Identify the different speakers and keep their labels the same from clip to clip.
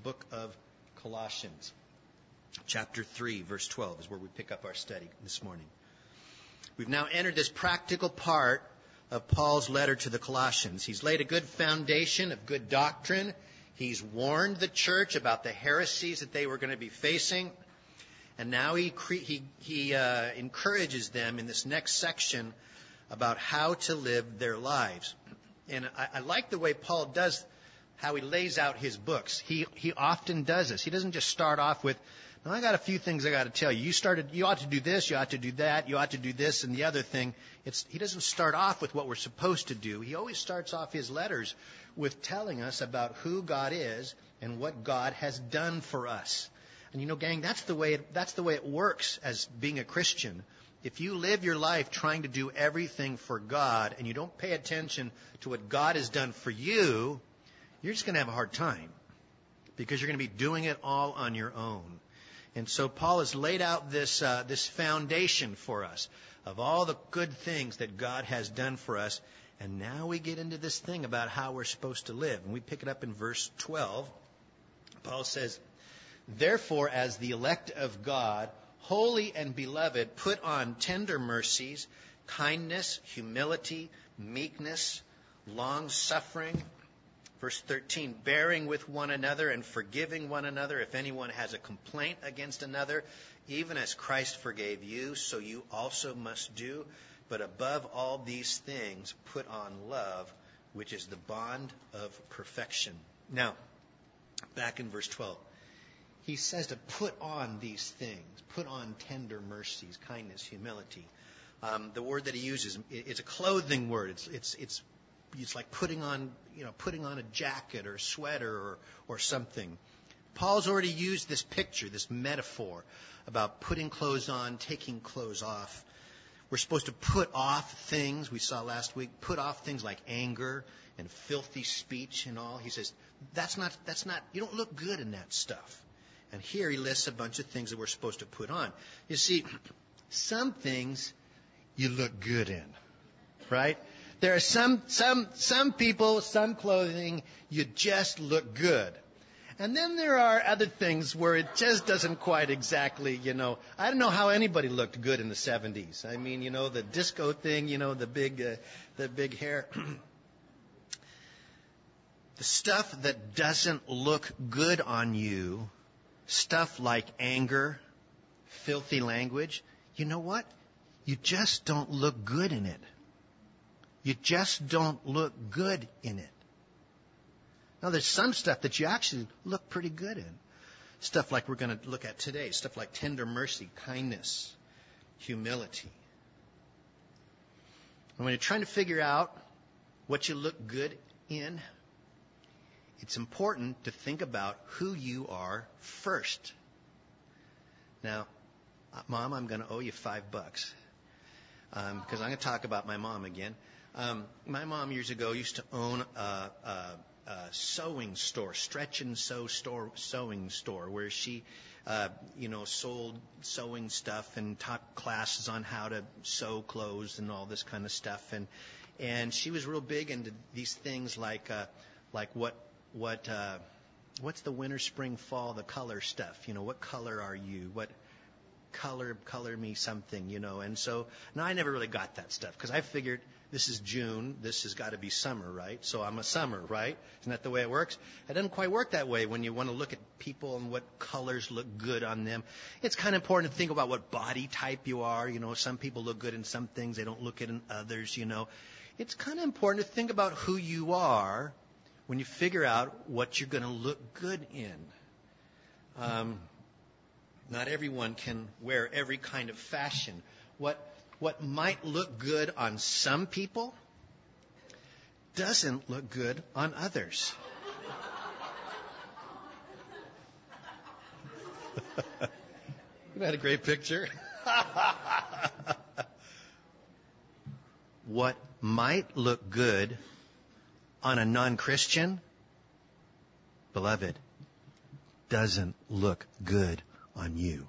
Speaker 1: book of Colossians. Chapter 3, verse 12 is where we pick up our study this morning. We've now entered this practical part of Paul's letter to the Colossians. He's laid a good foundation of good doctrine. He's warned the church about the heresies that they were going to be facing. And now he encourages them in this next section about how to live their lives. And I like the way Paul does, how he lays out his books. He often does this. He doesn't just start off with, now I got a few things I got to tell you. You ought to do this, you ought to do that, you ought to do this and the other thing. He doesn't start off with what we're supposed to do. He always starts off his letters with telling us about who God is and what God has done for us. And gang, that's the way it works as being a Christian. If you live your life trying to do everything for God and you don't pay attention to what God has done for you, you're just going to have a hard time because you're going to be doing it all on your own. And so Paul has laid out this foundation for us of all the good things that God has done for us. And now we get into this thing about how we're supposed to live. And we pick it up in verse 12. Paul says, "Therefore, as the elect of God, holy and beloved, put on tender mercies, kindness, humility, meekness, long-suffering." Verse 13, "bearing with one another and forgiving one another if anyone has a complaint against another, even as Christ forgave you, so you also must do. But above all these things, put on love, which is the bond of perfection." Now, back in verse 12. He says to put on these things, put on tender mercies, kindness, humility. The word that he uses, it's a clothing word. It's like putting on a jacket or a sweater or something. Paul's already used this picture, this metaphor about putting clothes on, taking clothes off. We're supposed to put off things, we saw last week, put off things like anger and filthy speech and all. He says, that's not, you don't look good in that stuff. And here he lists a bunch of things that we're supposed to put on. You see, some things you look good in, right? There are some people, some clothing, you just look good. And then there are other things where it just doesn't quite exactly, I don't know how anybody looked good in the 70s. I mean, the disco thing, the big hair. The stuff that doesn't look good on you, stuff like anger, filthy language, you know what? You just don't look good in it. You just don't look good in it. Now, there's some stuff that you actually look pretty good in. Stuff like we're going to look at today. Stuff like tender mercy, kindness, humility. And when you're trying to figure out what you look good in, it's important to think about who you are first. Now, Mom, I'm going to owe you $5 because I'm going to talk about my mom again. My mom years ago used to own a sewing store, Stretch and Sew sewing store, where she, sold sewing stuff and taught classes on how to sew clothes and all this kind of stuff. And she was real big into these things like what's the winter, spring, fall, the color stuff? What color are you? What color me something? And so now I never really got that stuff because I figured this is June, this has got to be summer, right? So I'm a summer, right? Isn't that the way it works? It doesn't quite work that way when you want to look at people and what colors look good on them. It's kind of important to think about what body type you are. Some people look good in some things, they don't look good in others, It's kind of important to think about who you are when you figure out what you're going to look good in. Not everyone can wear every kind of fashion. What might look good on some people doesn't look good on others. Isn't that a great picture? What might look good on a non-Christian, beloved, doesn't look good on you.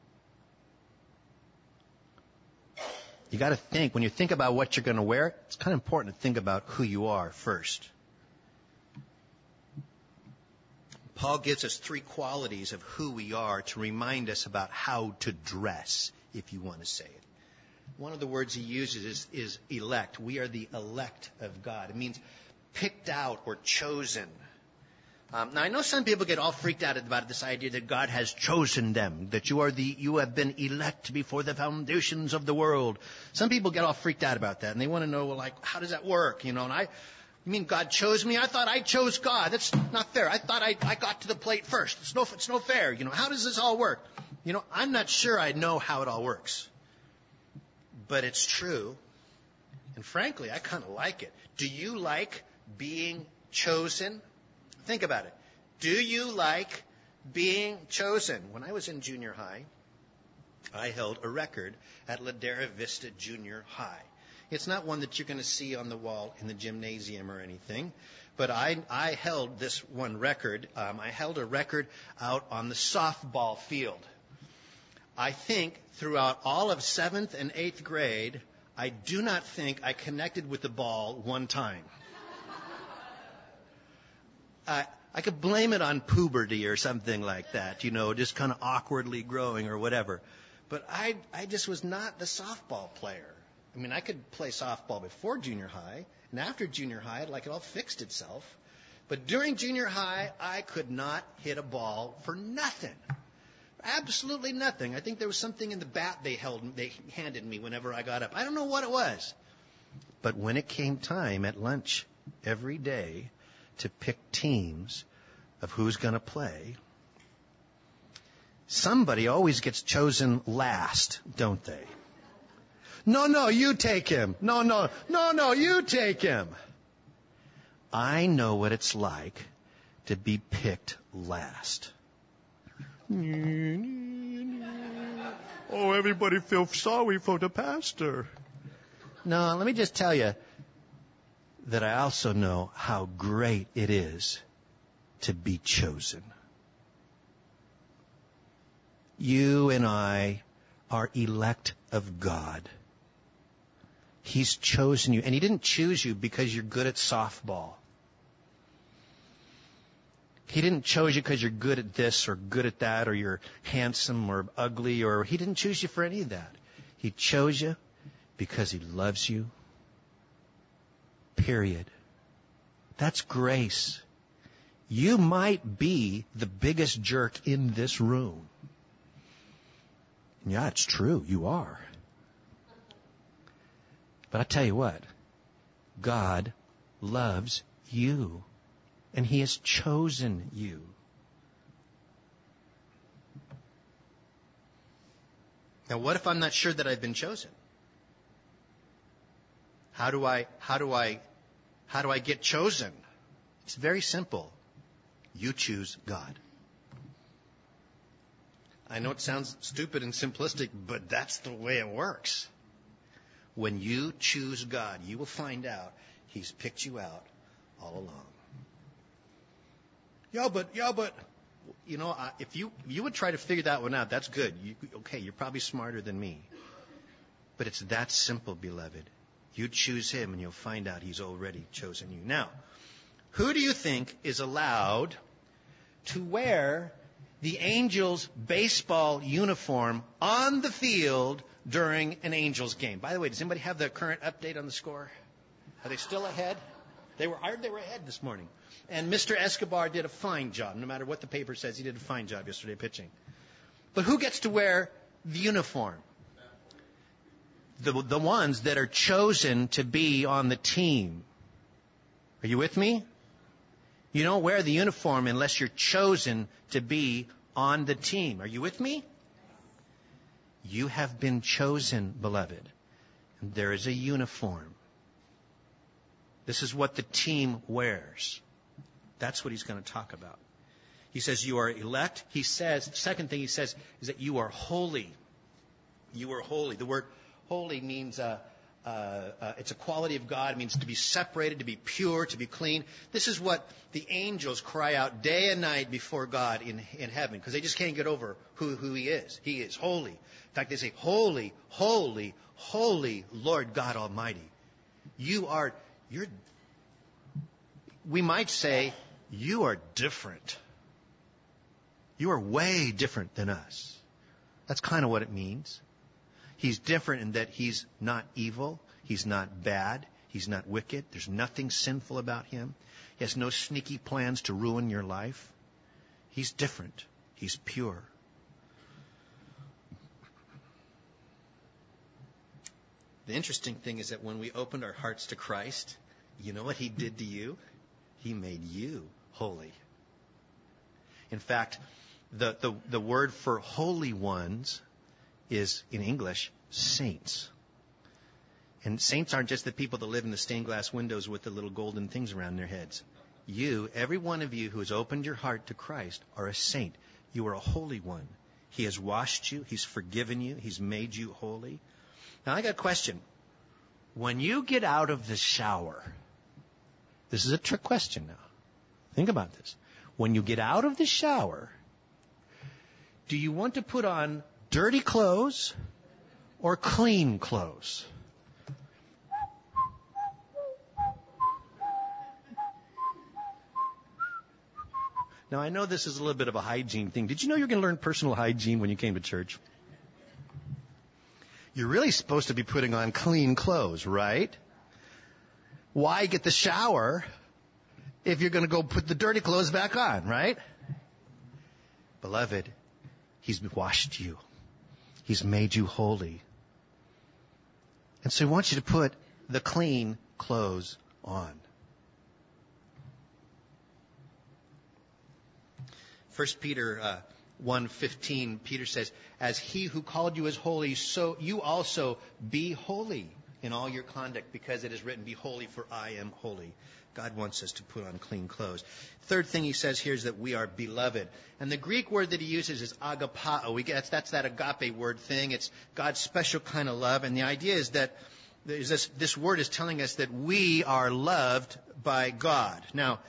Speaker 1: You got to think, when you think about what you're going to wear, it's kind of important to think about who you are first. Paul gives us 3 qualities of who we are to remind us about how to dress, if you want to say it. One of the words he uses is elect. We are the elect of God. It means picked out or chosen. Now, I know some people get all freaked out about this idea that God has chosen them, that you have been elect before the foundations of the world. Some people get all freaked out about that, and they want to know, well, like, how does that work? You mean God chose me? I thought I chose God. That's not fair. I thought I got to the plate first. It's no fair. How does this all work? I'm not sure I know how it all works. But it's true. And frankly, I kind of like it. Do you like being chosen? Think about it. Do you like being chosen? When I was in junior high, I held a record at Ladera Vista Junior High. It's not one that you're going to see on the wall in the gymnasium or anything, but I held this one record. I held a record out on the softball field. I think throughout all of 7th and 8th grade, I do not think I connected with the ball one time. I could blame it on puberty or something like that, just kind of awkwardly growing or whatever. But I just was not the softball player. I mean, I could play softball before junior high, and after junior high, it all fixed itself. But during junior high, I could not hit a ball for nothing. Absolutely nothing. I think there was something in the bat they handed me whenever I got up. I don't know what it was. But when it came time at lunch every day to pick teams of who's going to play, somebody always gets chosen last, don't they? No, you take him. No, you take him. I know what it's like to be picked last. Oh, everybody feels sorry for the pastor. No, let me just tell you that I also know how great it is to be chosen. You and I are elect of God. He's chosen you, and He didn't choose you because you're good at softball. He didn't choose you because you're good at this or good at that or you're handsome or ugly, or He didn't choose you for any of that. He chose you because He loves you. Period. That's grace. You might be the biggest jerk in this room. Yeah, it's true. You are. But I tell you what, God loves you. And He has chosen you. Now, what if I'm not sure that I've been chosen? How do I get chosen? It's very simple. You choose God. I know it sounds stupid and simplistic, but that's the way it works. When you choose God, you will find out He's picked you out all along. Yeah, but, if you would try to figure that one out, that's good. You're probably smarter than me. But it's that simple, beloved. You choose Him and you'll find out He's already chosen you. Now, who do you think is allowed to wear the Angels baseball uniform on the field during an Angels game? By the way, does anybody have the current update on the score? Are they still ahead? They were ahead this morning. And Mr. Escobar did a fine job. No matter what the paper says, he did a fine job yesterday pitching. But who gets to wear the uniform? The ones that are chosen to be on the team. Are you with me? You don't wear the uniform unless you're chosen to be on the team. Are you with me? You have been chosen, beloved. And there is a uniform. This is what the team wears. That's what he's going to talk about. He says you are elect. He says, the second thing he says is that you are holy. You are holy. The word holy means it's a quality of God. It means to be separated, to be pure, to be clean. This is what the angels cry out day and night before God in heaven, because they just can't get over who He is. He is holy. In fact, they say, holy, holy, holy Lord God Almighty. We might say, you are different. You are way different than us. That's kind of what it means. He's different in that he's not evil. He's not bad. He's not wicked. There's nothing sinful about him. He has no sneaky plans to ruin your life. He's different. He's pure. The interesting thing is that when we opened our hearts to Christ, you know what he did to you? He made you holy. In fact, the word for holy ones is, in English, saints. And saints aren't just the people that live in the stained glass windows with the little golden things around their heads. You, every one of you who has opened your heart to Christ, are a saint. You are a holy one. He has washed you. He's forgiven you. He's made you holy. Now, I got a question. When you get out of the shower, this is a trick question now. Think about this. When you get out of the shower, do you want to put on dirty clothes or clean clothes? Now, I know this is a little bit of a hygiene thing. Did you know you're going to learn personal hygiene when you came to church? You're really supposed to be putting on clean clothes, right? Why get the shower if you're going to go put the dirty clothes back on, right? Beloved, he's washed you. He's made you holy. And so he wants you to put the clean clothes on. 1 Peter 1:15, Peter says, as he who called you is holy, so you also be holy in all your conduct, because it is written, be holy, for I am holy. God wants us to put on clean clothes. Third thing he says here is that we are beloved. And the Greek word that he uses is agapao. That's that agape word thing. It's God's special kind of love. And the idea is that this word is telling us that we are loved by God. Now,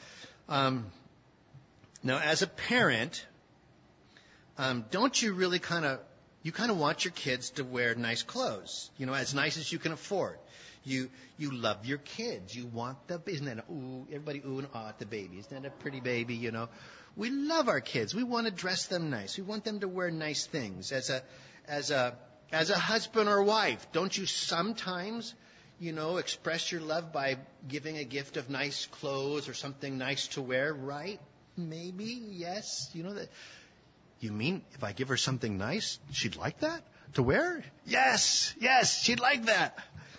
Speaker 1: as a parent, don't you really kind of want your kids to wear nice clothes, as nice as you can afford. You love your kids. You want isn't that everybody ooh and ah at the baby? Isn't that a pretty baby, We love our kids. We want to dress them nice. We want them to wear nice things. As a husband or wife, don't you sometimes, express your love by giving a gift of nice clothes or something nice to wear, right? Maybe, yes. That. You mean if I give her something nice, she'd like that to wear? Yes, she'd like that.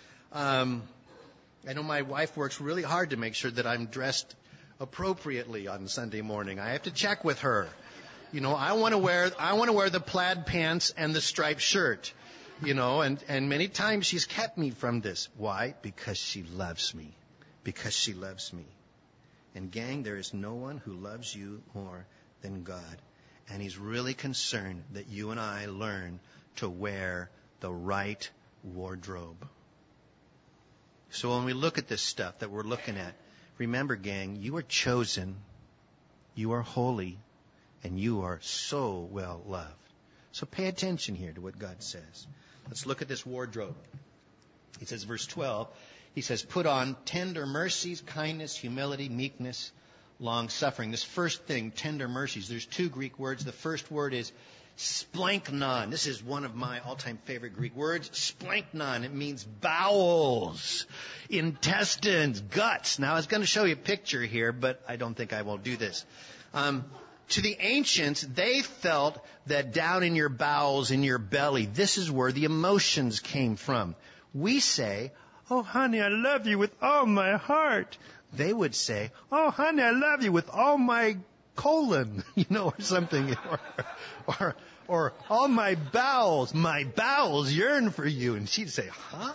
Speaker 1: I know my wife works really hard to make sure that I'm dressed appropriately on Sunday morning. I have to check with her. I want to wear the plaid pants and the striped shirt. And many times she's kept me from this. Why? Because she loves me. Because she loves me. And gang, there is no one who loves you more than God. And he's really concerned that you and I learn to wear the right wardrobe. So when we look at this stuff that we're looking at, remember, gang, you are chosen, you are holy, and you are so well loved. So pay attention here to what God says. Let's look at this wardrobe. He says, verse 12, he says, put on tender mercies, kindness, humility, meekness, long-suffering. This first thing, tender mercies, there's two Greek words. The first word is splanknon. This is one of my all-time favorite Greek words. Splanknon. It means bowels, intestines, guts. Now, I was going to show you a picture here, but I don't think I will do this. To the ancients, they felt that down in your bowels, in your belly, this is where the emotions came from. We say, oh, honey, I love you with all my heart. They would say, oh, honey, I love you with all my colon, or something. Or all my bowels yearn for you. And she'd say, huh?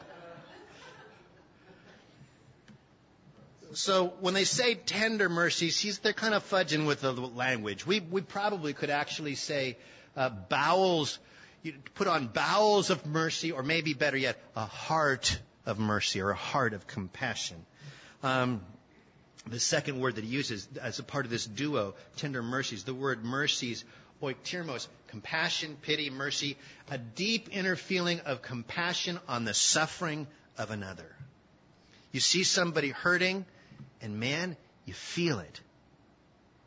Speaker 1: So when they say tender mercies, they're kind of fudging with the language. We probably could actually say bowels, put on bowels of mercy, or maybe better yet, a heart of mercy or a heart of compassion. The second word that he uses as a part of this duo, tender mercies, the word mercies, oiktirmos, compassion, pity, mercy, a deep inner feeling of compassion on the suffering of another. You see somebody hurting, and man, you feel it.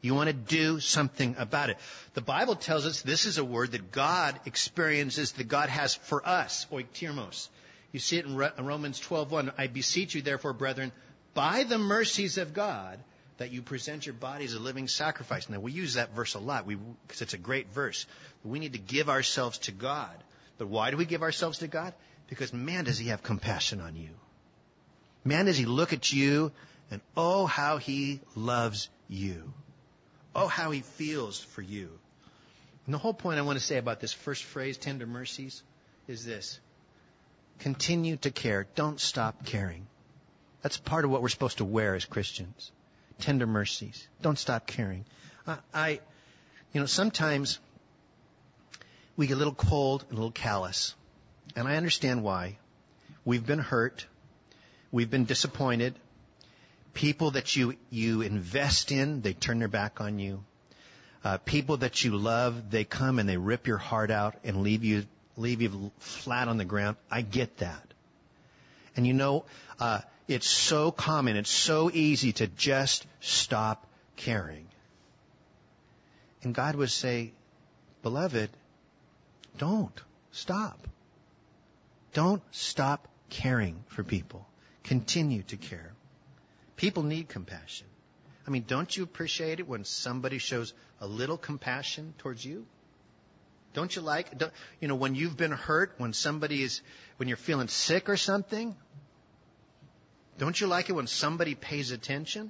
Speaker 1: You want to do something about it. The Bible tells us this is a word that God experiences, that God has for us, oiktirmos. You see it in Romans 12:1. I beseech you, therefore, brethren, by the mercies of God, that you present your body as a living sacrifice. Now, we use that verse a lot because it's a great verse. We need to give ourselves to God. But why do we give ourselves to God? Because, man, does He have compassion on you. Man, does He look at you, and oh, how He loves you. Oh, how He feels for you. And the whole point I want to say about this first phrase, tender mercies, is this. Continue to care. Don't stop caring. That's part of what we're supposed to wear as Christians. Tender mercies. Don't stop caring. Sometimes we get a little cold and a little callous. And I understand why. We've been hurt. We've been disappointed. People that you invest in, they turn their back on you. People that you love, they come and they rip your heart out and leave you flat on the ground. I get that. And it's so common, it's so easy to just stop caring. And God would say, beloved, don't stop. Don't stop caring for people. Continue to care. People need compassion. I mean, don't you appreciate it when somebody shows a little compassion towards you? Don't you when you've been hurt, when you're feeling sick or something? Don't you like it when somebody pays attention?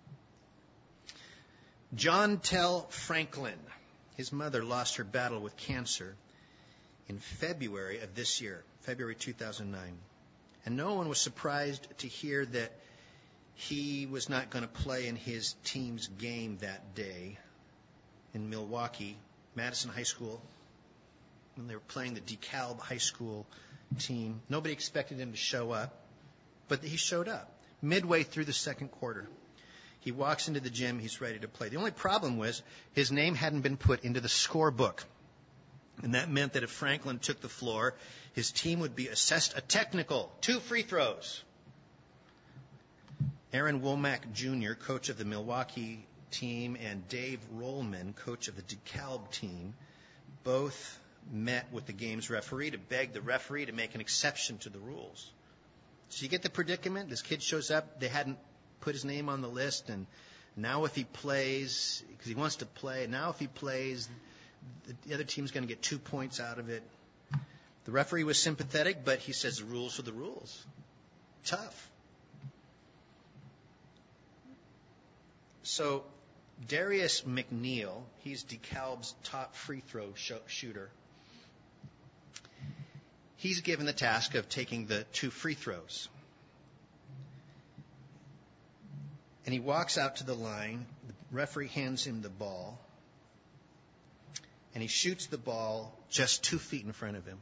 Speaker 1: John Tell Franklin, his mother lost her battle with cancer in February of this year, February 2009. And no one was surprised to hear that he was not going to play in his team's game that day in Milwaukee, Madison High School. When they were playing the DeKalb High School team. Nobody expected him to show up, but he showed up midway through the second quarter. He walks into the gym. He's ready to play. The only problem was his name hadn't been put into the scorebook. And that meant that if Franklin took the floor, his team would be assessed a technical, 2 free throws. Aaron Womack Jr., coach of the Milwaukee team, and Dave Rollman, coach of the DeKalb team, both met with the game's referee to beg the referee to make an exception to the rules. So you get the predicament. This kid shows up. They hadn't put his name on the list, and now if he plays, because he wants to play, now if he plays, the other team's going to get 2 points out of it. The referee was sympathetic, but he says the rules are the rules. Tough. So Darius McNeil, he's DeKalb's top free throw shooter. He's given the task of taking the 2 free throws. And he walks out to the line. The referee hands him the ball. And he shoots the ball just 2 feet in front of him.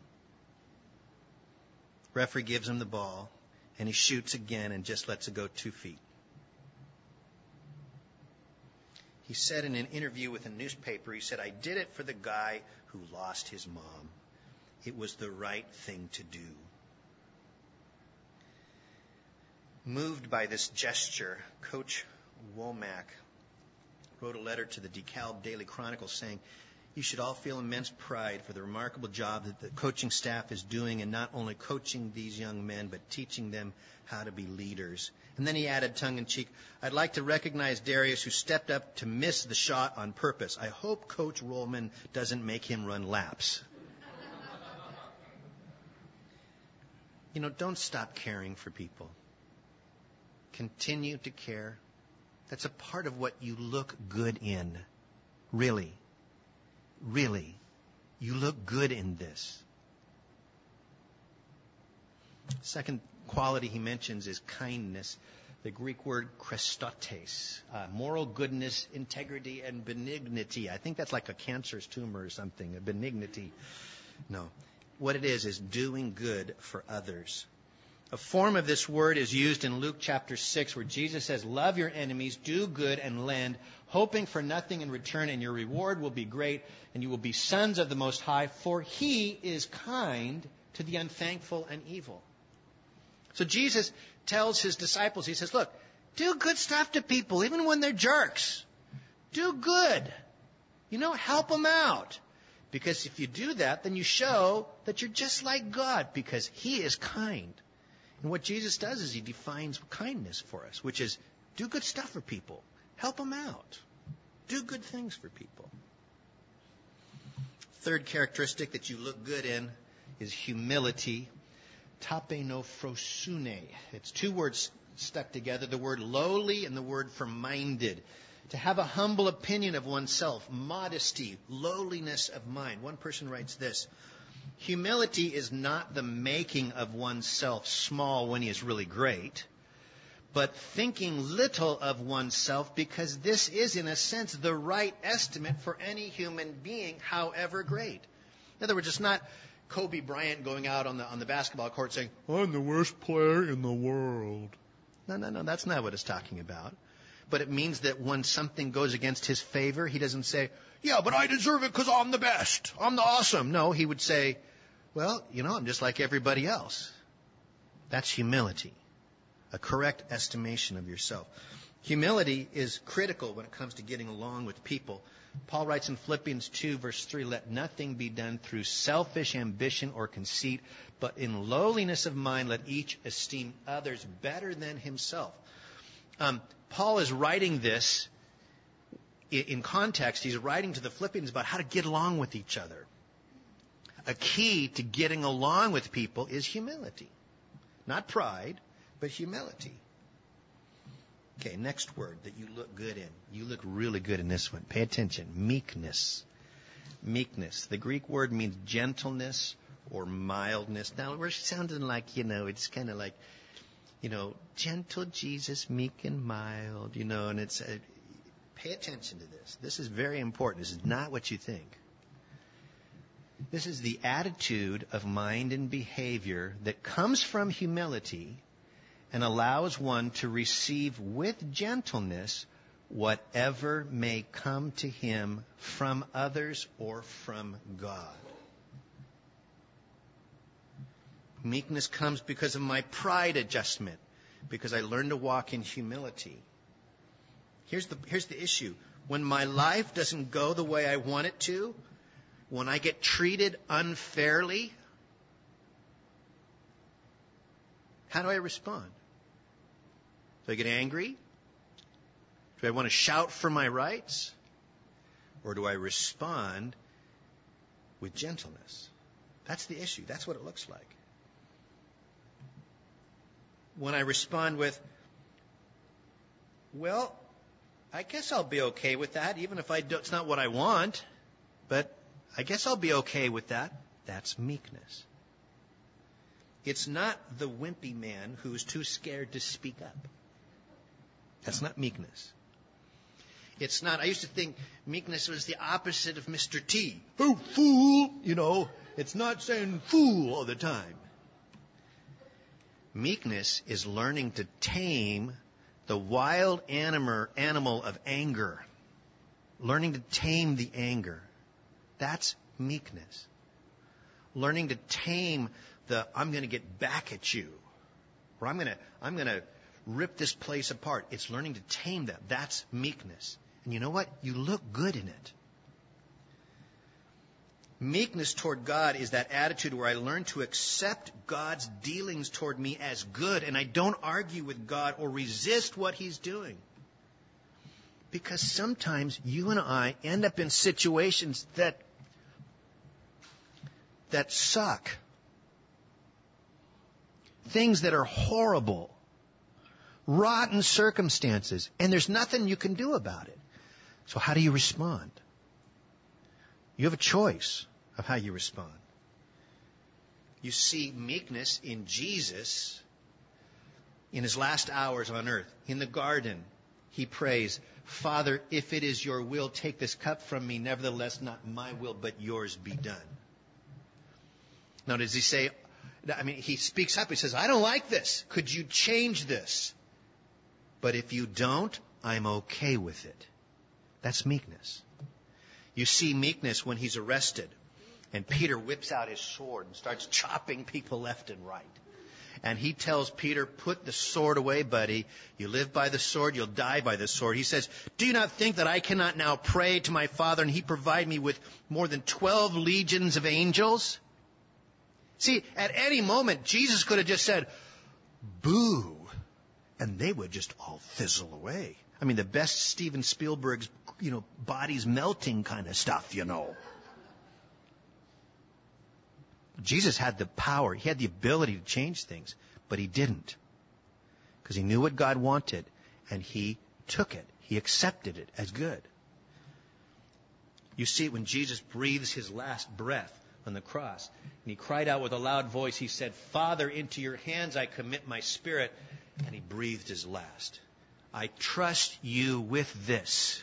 Speaker 1: Referee gives him the ball. And he shoots again and just lets it go 2 feet. He said in an interview with a newspaper, he said, I did it for the guy who lost his mom. It was the right thing to do. Moved by this gesture, Coach Womack wrote a letter to the DeKalb Daily Chronicle saying, you should all feel immense pride for the remarkable job that the coaching staff is doing in not only coaching these young men, but teaching them how to be leaders. And then he added tongue-in-cheek, I'd like to recognize Darius, who stepped up to miss the shot on purpose. I hope Coach Rollman doesn't make him run laps. Don't stop caring for people. Continue to care. That's a part of what you look good in. Really. Really. You look good in this. Second quality he mentions is kindness. The Greek word Christotes. Moral goodness, integrity, and benignity. I think that's like a cancerous tumor or something. A benignity. No. What it is doing good for others. A form of this word is used in Luke chapter 6, where Jesus says, love your enemies, do good, and lend, hoping for nothing in return, and your reward will be great, and you will be sons of the Most High, for He is kind to the unthankful and evil. So Jesus tells His disciples, He says, look, do good stuff to people, even when they're jerks. Do good. Help them out. Because if you do that, then you show that you're just like God, because He is kind. And what Jesus does is He defines kindness for us, which is do good stuff for people. Help them out. Do good things for people. Third characteristic that you look good in is humility. Tapenophrosyne. It's two words stuck together, the word lowly and the word for minded. To have a humble opinion of oneself, modesty, lowliness of mind. One person writes this: humility is not the making of oneself small when he is really great, but thinking little of oneself, because this is, in a sense, the right estimate for any human being, however great. In other words, it's not Kobe Bryant going out on the basketball court saying, I'm the worst player in the world. No, that's not what it's talking about. But it means that when something goes against his favor, he doesn't say, yeah, but I deserve it because I'm the best. I'm the awesome. No, he would say, well, I'm just like everybody else. That's humility, a correct estimation of yourself. Humility is critical when it comes to getting along with people. Paul writes in Philippians 2, verse 3, let nothing be done through selfish ambition or conceit, but in lowliness of mind let each esteem others better than himself. Paul is writing this in context. He's writing to the Philippians about how to get along with each other. A key to getting along with people is humility. Not pride, but humility. Okay, next word that you look good in. You look really good in this one. Pay attention. Meekness. Meekness. The Greek word means gentleness or mildness. Now, we're sounding like, it's kind of like, gentle Jesus, meek and mild, and it's, pay attention to this. This is very important. This is not what you think. This is the attitude of mind and behavior that comes from humility and allows one to receive with gentleness whatever may come to him from others or from God. Meekness comes because of my pride adjustment, because I learn to walk in humility. Here's the issue. When my life doesn't go the way I want it to, when I get treated unfairly, how do I respond? Do I get angry? Do I want to shout for my rights? Or do I respond with gentleness? That's the issue. That's what it looks like. When I respond with, well, I guess I'll be okay with that, even if it's not what I want, but I guess I'll be okay with that. That's meekness. It's not the wimpy man who's too scared to speak up. That's not meekness. It's not, I used to think meekness was the opposite of Mr. T. Oh, fool! It's not saying fool all the time. Meekness is learning to tame the wild animal of anger. Learning to tame the anger. That's meekness. Learning to tame the I'm going to get back at you. Or I'm going to rip this place apart. It's learning to tame that. That's meekness. And you know what? You look good in it. Meekness toward God is that attitude where I learn to accept God's dealings toward me as good, and I don't argue with God or resist what He's doing. Because sometimes you and I end up in situations that suck. Things that are horrible. Rotten circumstances. And there's nothing you can do about it. So how do you respond? You have a choice of how you respond. You see meekness in Jesus in His last hours on earth. In the garden, He prays, Father, if it is your will, take this cup from me. Nevertheless, not my will, but yours be done. Now, does He say, He speaks up. He says, I don't like this. Could you change this? But if you don't, I'm okay with it. That's meekness. You see meekness when He's arrested, and Peter whips out his sword and starts chopping people left and right. And he tells Peter, put the sword away, buddy. You live by the sword, you'll die by the sword. He says, do you not think that I cannot now pray to my Father and he provide me with more than 12 legions of angels? See, at any moment, Jesus could have just said, boo, and they would just all fizzle away. I mean, the best Steven Spielberg's, body's melting kind of stuff, Jesus had the power. He had the ability to change things, but he didn't. Because he knew what God wanted, and he took it. He accepted it as good. You see, when Jesus breathes his last breath on the cross, and he cried out with a loud voice, he said, Father, into your hands I commit my spirit. And he breathed his last. I trust you with this.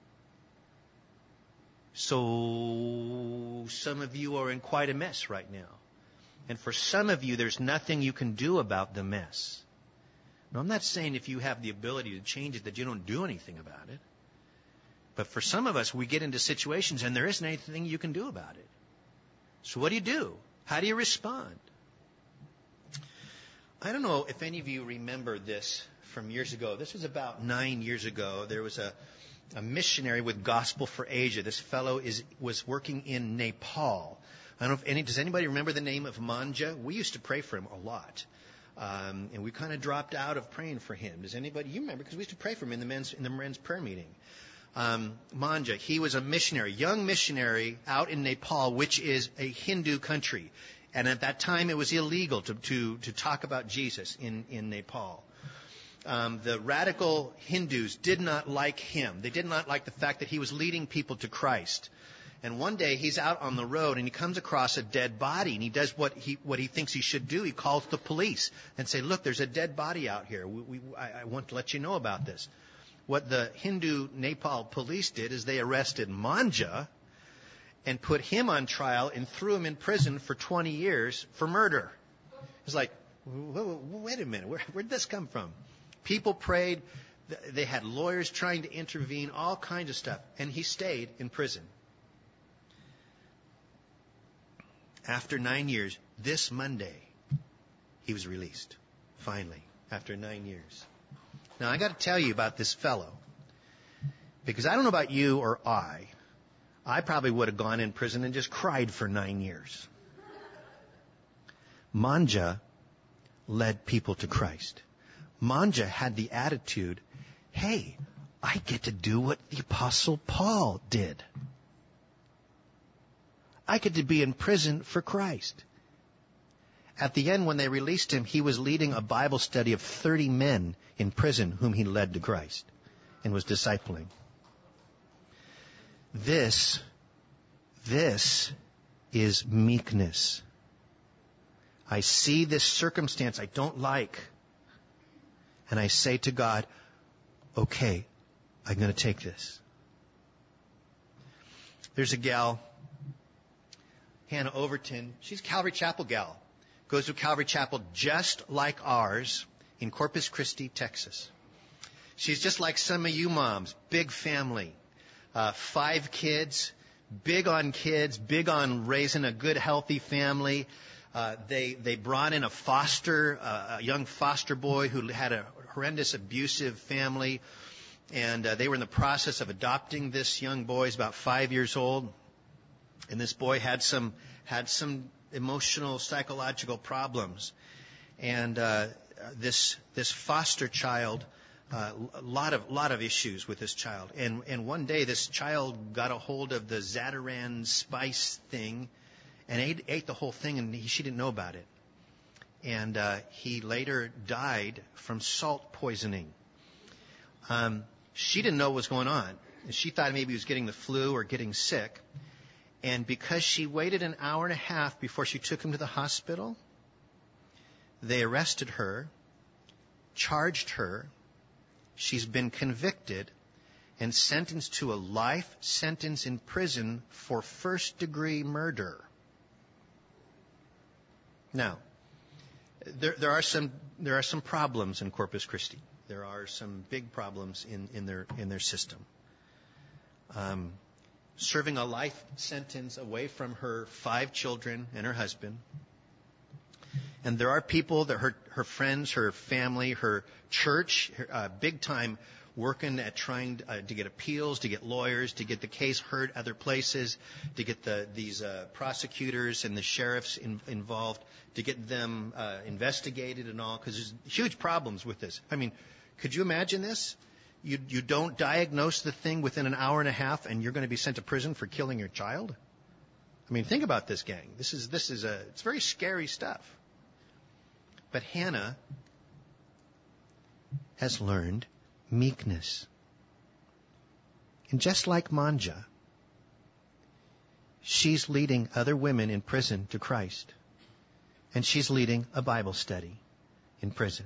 Speaker 1: So some of you are in quite a mess right now. And for some of you, there's nothing you can do about the mess. Now, I'm not saying if you have the ability to change it that you don't do anything about it. But for some of us, we get into situations and there isn't anything you can do about it. So what do? How do you respond? I don't know if any of you remember this from years ago. This was about 9 years ago. There was a missionary with Gospel for Asia. This fellow was working in Nepal. I don't know if does anybody remember the name of Manja? We used to pray for him a lot. And we kind of dropped out of praying for him. Does anybody, you remember, because we used to pray for him in the men's prayer meeting. Manja, he was a missionary, young missionary out in Nepal, which is a Hindu country. And at that time, it was illegal to talk about Jesus in Nepal. The radical Hindus did not like him. They did not like the fact that he was leading people to Christ. And one day he's out on the road and he comes across a dead body and he does what he thinks he should do. He calls the police and say, "Look, there's a dead body out here. I want to let you know about this." What the Hindu Nepal police did is they arrested Manja and put him on trial and threw him in prison for 20 years for murder. It's like, wait a minute, where'd this come from? People prayed. They had lawyers trying to intervene, all kinds of stuff. And he stayed in prison. After 9 years, this Monday, he was released. Finally, after 9 years. Now, I got to tell you about this fellow. Because I don't know about you or I probably would have gone in prison and just cried for 9 years. Manja led people to Christ. Manja had the attitude, hey, I get to do what the Apostle Paul did. I get to be in prison for Christ. At the end, when they released him, he was leading a Bible study of 30 men in prison whom he led to Christ and was discipling. This is meekness. I see this circumstance I don't like, and I say to God, okay, I'm going to take this. There's a gal, Hannah Overton. She's a Calvary Chapel gal. Goes to Calvary Chapel just like ours in Corpus Christi, Texas. She's just like some of you moms. Big family. 5 kids. Big on raising a good, healthy family. They brought in a young foster boy who had a horrendous, abusive family. And they were in the process of adopting this young boy. He's about 5 years old. And this boy had some emotional, psychological problems. And this foster child, a lot of issues with this child. And one day this child got a hold of the Zatarain spice thing and ate the whole thing, and she didn't know about it. And he later died from salt poisoning. She didn't know what was going on. She thought maybe he was getting the flu or getting sick. And because she waited an hour and a half before she took him to the hospital, they arrested her, charged her. She's been convicted and sentenced to a life sentence in prison for first-degree murder. Now, there are some problems in Corpus Christi. There are some big problems in their system. Serving a life sentence away from her 5 children and her husband. And there are people, that her friends, her family, her church, big time working at trying to get appeals, to get lawyers, to get the case heard other places, to get these prosecutors and the sheriffs involved, to get them investigated and all, because there's huge problems with this. I mean, could you imagine this? You don't diagnose the thing within an hour and a half, and you're going to be sent to prison for killing your child? I mean, think about this, gang. It's very scary stuff. But Hannah has learned meekness. And just like Manja, she's leading other women in prison to Christ. And she's leading a Bible study in prison.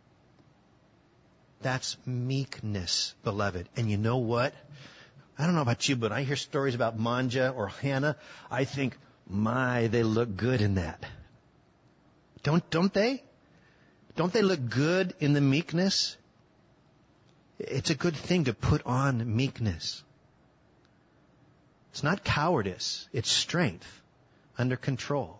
Speaker 1: That's meekness, beloved. And you know what? I don't know about you, but I hear stories about Manja or Hannah. I think, they look good in that. Don't they? Don't they look good in the meekness? It's a good thing to put on meekness. It's not cowardice. It's strength under control.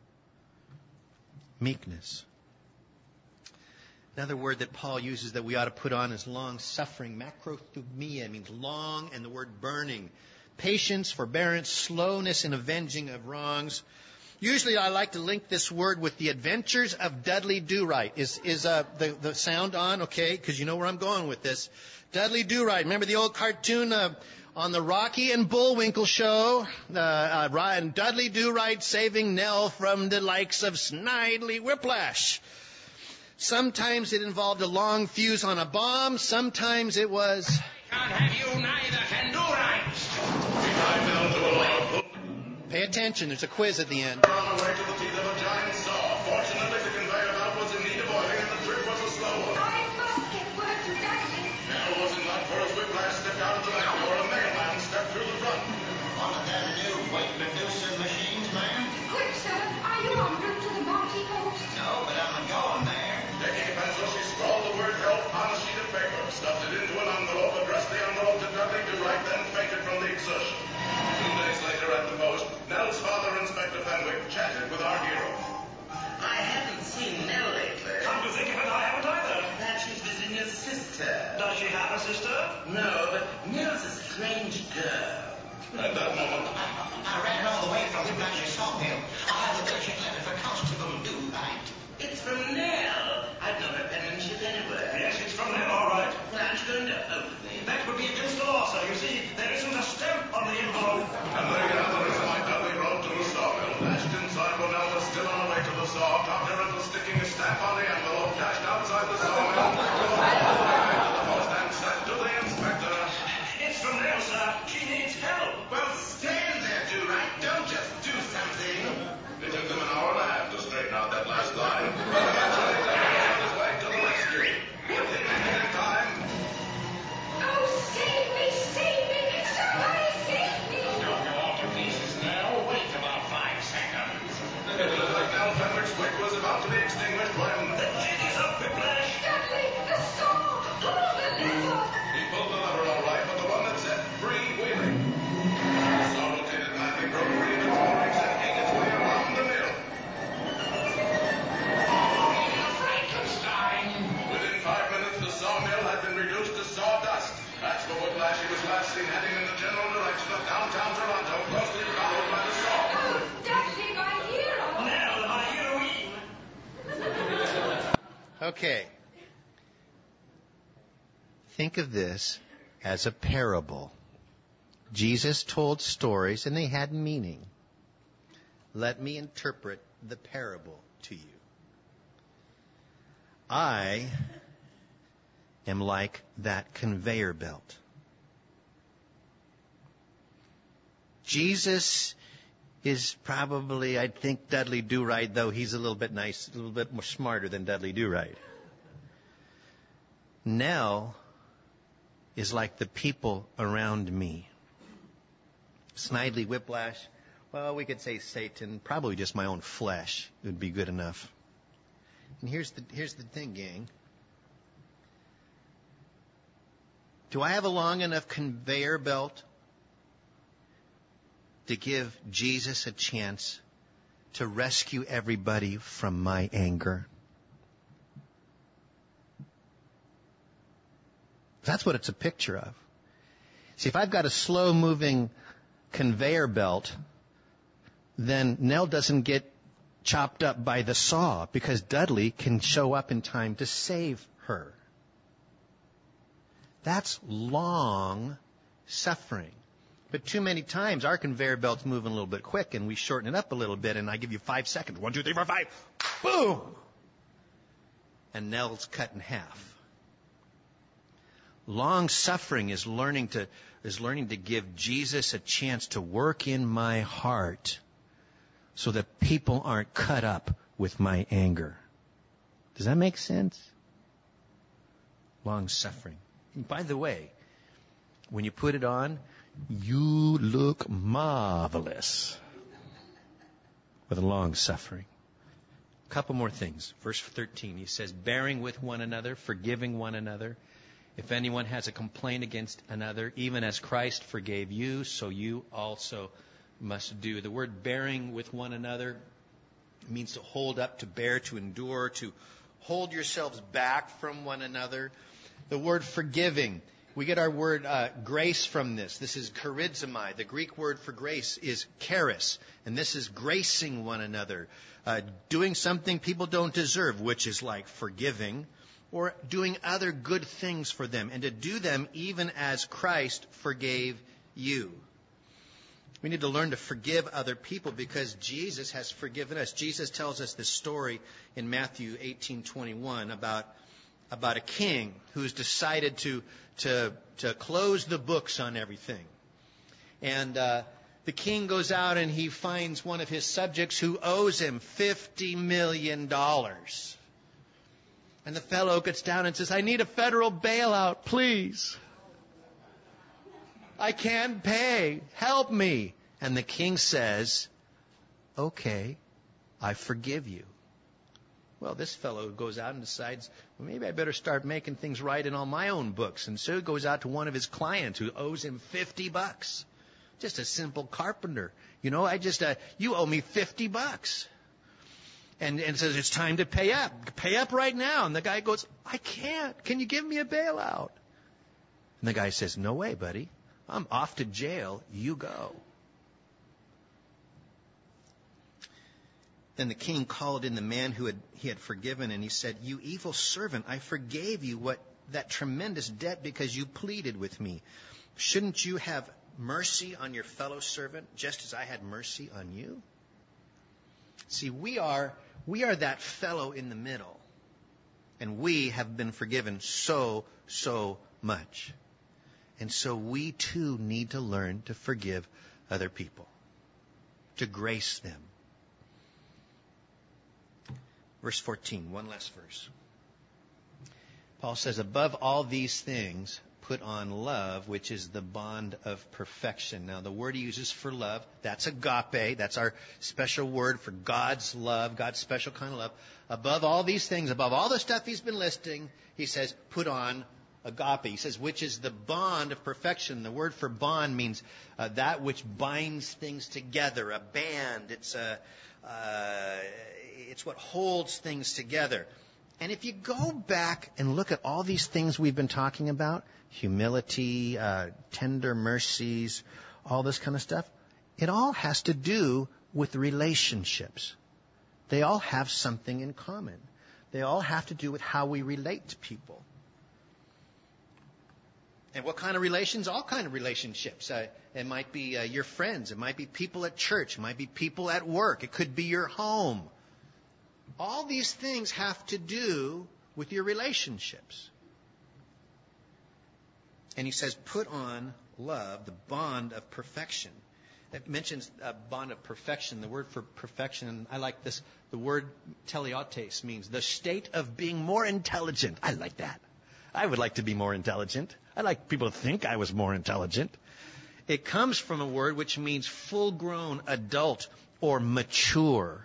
Speaker 1: Meekness. Another word that Paul uses that we ought to put on is long-suffering. Macrothumia means long, and the word burning. Patience, forbearance, slowness in avenging of wrongs. Usually I like to link this word with the adventures of Dudley Do-Right. Is the sound on? Okay, because you know where I'm going with this. Dudley Do-Right. Remember the old cartoon on the Rocky and Bullwinkle show? And Dudley Do-Right saving Nell from the likes of Snidely Whiplash. Sometimes it involved a long fuse on a bomb. Sometimes it was...
Speaker 2: Can't have you neither can do right.
Speaker 1: Pay attention, there's a quiz at the end.
Speaker 3: On the way to the teeth of a giant saw. Fortunately, the conveyor belt was in need of oiling and the trip was a slow one.
Speaker 4: I must get word to Dudley.
Speaker 3: Now wasn't like for us. Whiplash stepped out of the back door. A mailman stepped through the front.
Speaker 2: One of them new weight reducer machines, ma'am?
Speaker 4: Quick, sir, are you en route to the Monty Post?
Speaker 2: No, but I'm going there.
Speaker 3: Taking a pencil, she scrawled the word help on a sheet of paper, stuffed it into an envelope, addressed the envelope to Dudley Do-Right, then fainted from the exertion. 2 days later at the post, Nell's father, Inspector Fenwick, chatted with our hero.
Speaker 5: I haven't seen Nell lately.
Speaker 6: Come to think of it, I haven't either.
Speaker 5: Perhaps she's visiting his sister.
Speaker 6: Does she have a sister?
Speaker 5: No, but Nell's a strange girl.
Speaker 3: At that moment,
Speaker 2: I ran all the way from Whiplash's sawmill. I have a urgent letter for Constable Do-Right.
Speaker 5: It's from Nell. I've known her penmanship anywhere.
Speaker 6: Yes, it's from them, all right.
Speaker 5: Well, aren't you going to open it?
Speaker 6: That would be against the law, sir. You see, there isn't a stamp on the envelope.
Speaker 3: and there you have the reason why Dudley rode to the sawmill, dashed inside when Nell was still on the way to the saw, caught her uncle sticking a stamp on the envelope, dashed outside the sawmill, to the post and said to the inspector,
Speaker 6: It's from Nell, sir. She needs help.
Speaker 5: Well, stand there, Do-Right. Don't just do something.
Speaker 3: it took them an hour and a half to straighten out that last line. But eventually, they were on his way to the rescue. Would he make it in time?
Speaker 4: Oh, save me, save me! Somebody save me!
Speaker 2: Don't go off to pieces now. Wait about 5 seconds.
Speaker 3: It looked like Nell Fenwick's wick was about to be extinguished when
Speaker 6: The jig is up, Whiplash.
Speaker 4: Dudley, the saw! Pull the lever!
Speaker 3: he pulled the lever all right, but the one that said free-wheeling. The saw rotated madly, broke free of its moorings, and ate its way around the mill.
Speaker 2: Frankenstein.
Speaker 3: Within 5 minutes, the sawmill had been reduced to sawdust. That's for Whiplash. He was last seen heading in the general direction of downtown Toronto, closely followed by the saw.
Speaker 4: Oh, Dudley, my hero!
Speaker 6: Nell, my heroine.
Speaker 1: Okay. Think of this as a parable. Jesus told stories and they had meaning. Let me interpret the parable to you. I am like that conveyor belt. Jesus is probably, I think, Dudley Do-Right, though he's a little bit nice, a little bit more smarter than Dudley Do-Right. Nell is like the people around me. Snidely Whiplash, well, we could say Satan, probably just my own flesh would be good enough. And here's the thing, gang. Do I have a long enough conveyor belt to give Jesus a chance to rescue everybody from my anger. That's what it's a picture of. See, if I've got a slow-moving conveyor belt, then Nell doesn't get chopped up by the saw because Dudley can show up in time to save her. That's long suffering. But too many times our conveyor belt's moving a little bit quick and we shorten it up a little bit and I give you 5 seconds. 1, 2, 3, 4, 5. Boom! And Nell's cut in half. Long suffering is learning to give Jesus a chance to work in my heart so that people aren't cut up with my anger. Does that make sense? Long suffering. And by the way, when you put it on, you look marvelous with a long suffering. A couple more things. Verse 13, he says, bearing with one another, forgiving one another. If anyone has a complaint against another, even as Christ forgave you, so you also must do. The word bearing with one another means to hold up, to bear, to endure, to hold yourselves back from one another. The word forgiving, we get our word grace from this. This is charizomai. The Greek word for grace is charis, and this is gracing one another, doing something people don't deserve, which is like forgiving, or doing other good things for them, and to do them even as Christ forgave you. We need to learn to forgive other people because Jesus has forgiven us. Jesus tells us this story in Matthew 18:21 about a king who's decided to close the books on everything. And the king goes out and he finds one of his subjects who owes him $50 million. And the fellow gets down and says, I need a federal bailout, please. I can't pay. Help me. And the king says, okay, I forgive you. Well, this fellow goes out and decides, well, maybe I better start making things right in all my own books. And so he goes out to one of his clients who owes him $50. Just a simple carpenter. You know, you owe me $50. And says, it's time to pay up. Pay up right now. And the guy goes, I can't. Can you give me a bailout? And the guy says, no way, buddy. I'm off to jail. You go. Then the king called in the man who he had forgiven, and he said, you evil servant, I forgave you that tremendous debt because you pleaded with me. Shouldn't you have mercy on your fellow servant just as I had mercy on you? See, we are that fellow in the middle. And we have been forgiven so much. And so we too need to learn to forgive other people. To grace them. Verse 14, one last verse. Paul says, above all these things, put on love, which is the bond of perfection. Now, the word he uses for love, that's agape. That's our special word for God's love, God's special kind of love. Above all these things, above all the stuff he's been listing, he says, put on agape. He says, which is the bond of perfection. The word for bond means that which binds things together, a band. It's what holds things together. And if you go back and look at all these things we've been talking about, humility, tender mercies, all this kind of stuff, it all has to do with relationships. They all have something in common. They all have to do with how we relate to people. And what kind of relations? All kind of relationships. It might be your friends. It might be people at church. It might be people at work. It could be your home. All these things have to do with your relationships. And he says, put on love, the bond of perfection. It mentions a bond of perfection. The word for perfection, I like this. The word teleotes means the state of being more intelligent. I like that. I would like to be more intelligent. I'd like people to think I was more intelligent. It comes from a word which means full-grown, adult, or mature.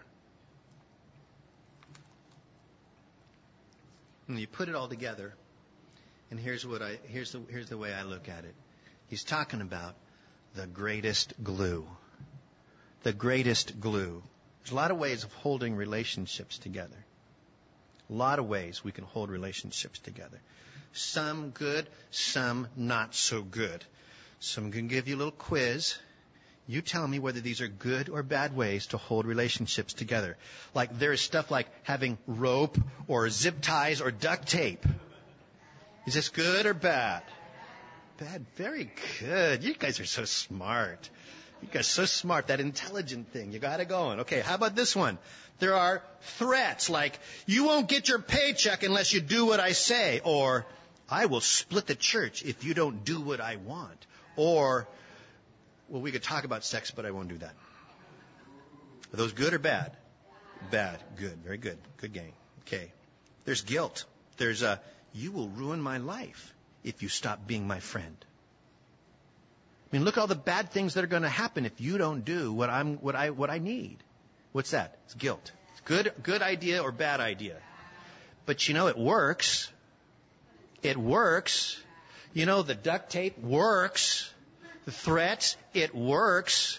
Speaker 1: And you put it all together, and here's the way I look at it. He's talking about the greatest glue. The greatest glue. There's a lot of ways of holding relationships together. A lot of ways we can hold relationships together. Some good, some not so good. So I'm going to give you a little quiz. You tell me whether these are good or bad ways to hold relationships together. Like there is stuff like having rope or zip ties or duct tape. Is this good or bad? Bad. Very good. You guys are so smart. You guys are so smart. That intelligent thing. You got it going. Okay, how about this one? There are threats like, you won't get your paycheck unless you do what I say. Or, I will split the church if you don't do what I want. Or, well, we could talk about sex, but I won't do that. Are those good or bad? Bad. Good. Very good. Good game. Okay. There's guilt. There's you will ruin my life if you stop being my friend. I mean, look at all the bad things that are going to happen if you don't do what I need. What's that? It's guilt. It's good idea or bad idea. But you know, it works. It works. You know, the duct tape works. The threats, it works.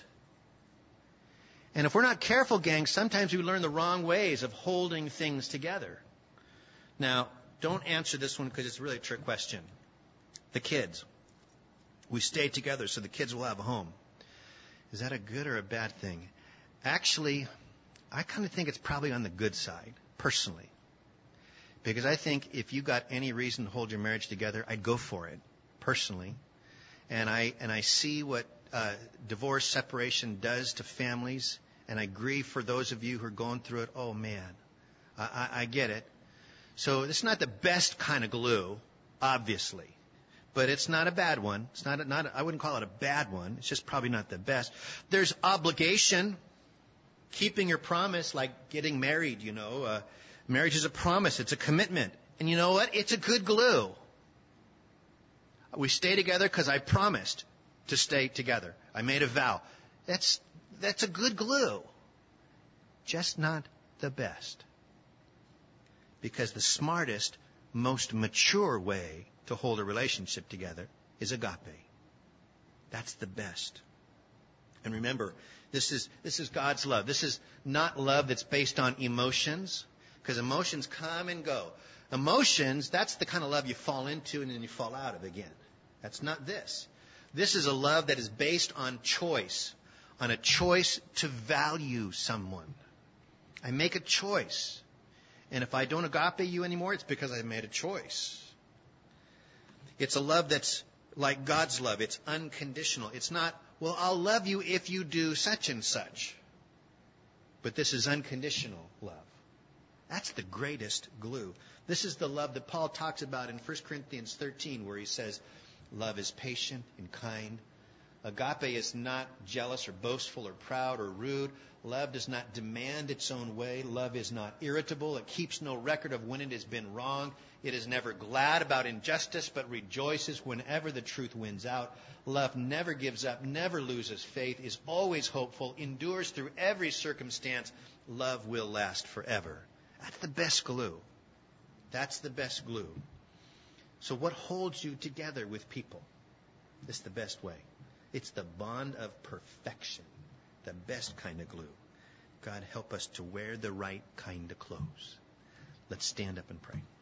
Speaker 1: And if we're not careful, gang, sometimes we learn the wrong ways of holding things together. Now, don't answer this one because it's really a trick question. The kids. We stay together so the kids will have a home. Is that a good or a bad thing? Actually, I kind of think it's probably on the good side, personally. Because I think if you got any reason to hold your marriage together, I'd go for it, personally. And I see what divorce, separation does to families, and I grieve for those of you who are going through it. Oh, man, I get it. So it's not the best kind of glue, obviously. But it's not a bad one. It's not I wouldn't call it a bad one. It's just probably not the best. There's obligation, keeping your promise, like getting married, you know. Marriage is a promise. It's a commitment. And you know what? It's a good glue. We stay together because I promised to stay together. I made a vow. That's a good glue. Just not the best. Because the smartest, most mature way to hold a relationship together is agape. That's the best. And remember, this is God's love. This is not love that's based on emotions, because emotions come and go. Emotions, that's the kind of love you fall into and then you fall out of again. That's not this. This is a love that is based on choice, on a choice to value someone. I make a choice. And if I don't agape you anymore, it's because I made a choice. It's a love that's like God's love. It's unconditional. It's not, well, I'll love you if you do such and such. But this is unconditional love. That's the greatest glue. This is the love that Paul talks about in 1 Corinthians 13, where he says, love is patient and kind. Agape is not jealous or boastful or proud or rude. Love does not demand its own way. Love is not irritable. It keeps no record of when it has been wrong. It is never glad about injustice, but rejoices whenever the truth wins out. Love never gives up, never loses faith, is always hopeful, endures through every circumstance. Love will last forever. That's the best glue. That's the best glue. So what holds you together with people? This is the best way. It's the bond of perfection, the best kind of glue. God, help us to wear the right kind of clothes. Let's stand up and pray.